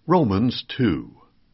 Romans 2.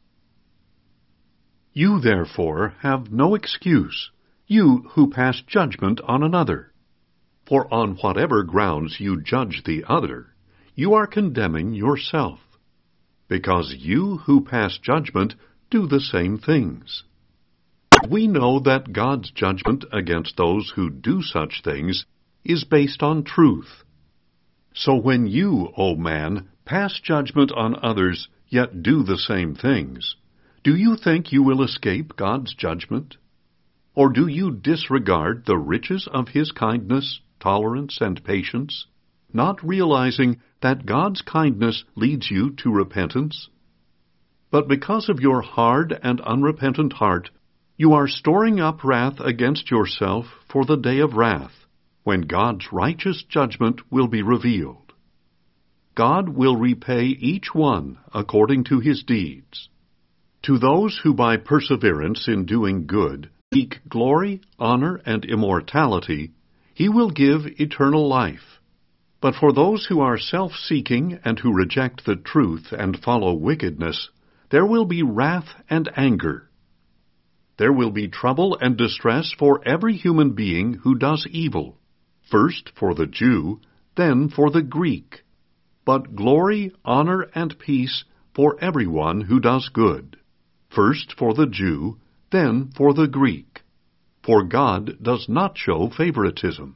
You therefore have no excuse, you who pass judgment on another. For on whatever grounds you judge the other, you are condemning yourself, because you who pass judgment do the same things. We know that God's judgment against those who do such things is based on truth. So when you, O man, pass judgment on others, yet do the same things, do you think you will escape God's judgment? Or do you disregard the riches of His kindness, tolerance, and patience, not realizing that God's kindness leads you to repentance? But because of your hard and unrepentant heart, you are storing up wrath against yourself for the day of wrath, when God's righteous judgment will be revealed. God will repay each one according to his deeds. To those who by perseverance in doing good seek glory, honor, and immortality, He will give eternal life. But for those who are self-seeking and who reject the truth and follow wickedness, there will be wrath and anger. There will be trouble and distress for every human being who does evil, first for the Jew, then for the Greek, but glory, honor, and peace for everyone who does good, first for the Jew, then for the Greek. For God does not show favoritism.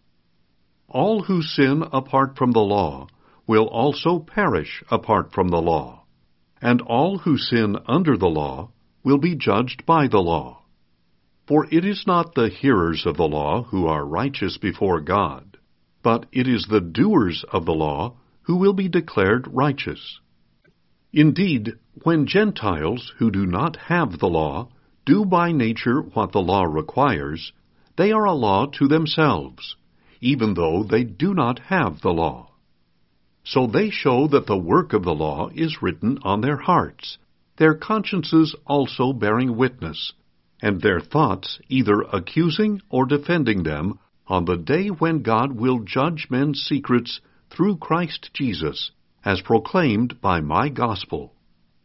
All who sin apart from the law will also perish apart from the law, and all who sin under the law will be judged by the law. For it is not the hearers of the law who are righteous before God, but it is the doers of the law who will be declared righteous. Indeed, when Gentiles who do not have the law do by nature what the law requires, they are a law to themselves, even though they do not have the law. So they show that the work of the law is written on their hearts, their consciences also bearing witness, and their thoughts either accusing or defending them on the day when God will judge men's secrets through Christ Jesus, as proclaimed by my gospel.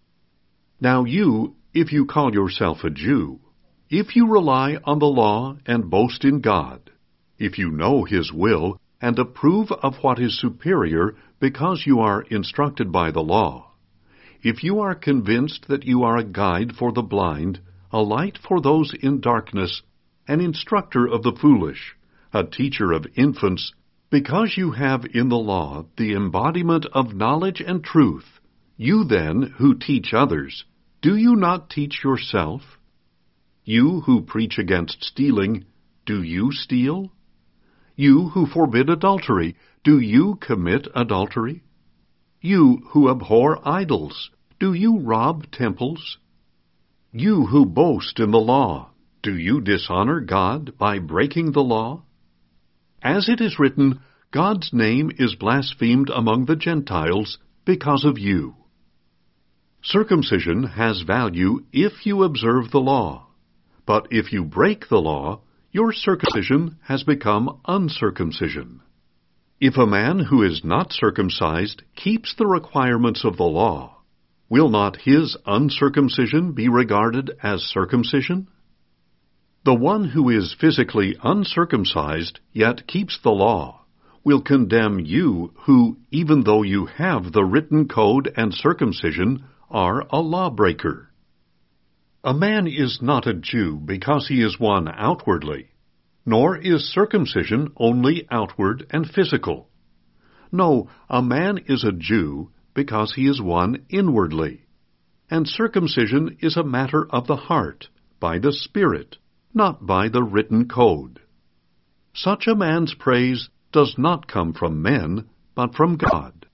Now you, if you call yourself a Jew, if you rely on the law and boast in God, if you know His will and approve of what is superior because you are instructed by the law, if you are convinced that you are a guide for the blind, a light for those in darkness, an instructor of the foolish, a teacher of infants, because you have in the law the embodiment of knowledge and truth, you then, who teach others, do you not teach yourself? You who preach against stealing, do you steal? You who forbid adultery, do you commit adultery? You who abhor idols, do you rob temples? You who boast in the law, do you dishonor God by breaking the law? As it is written, God's name is blasphemed among the Gentiles because of you. Circumcision has value if you observe the law, but if you break the law, your circumcision has become uncircumcision. If a man who is not circumcised keeps the requirements of the law, will not his uncircumcision be regarded as circumcision? The one who is physically uncircumcised yet keeps the law will condemn you who, even though you have the written code and circumcision, are a lawbreaker. A man is not a Jew because he is one outwardly, nor is circumcision only outward and physical. No, a man is a Jew because he is one inwardly, and circumcision is a matter of the heart, by the Spirit, not by the written code. Such a man's praise does not come from men, but from God.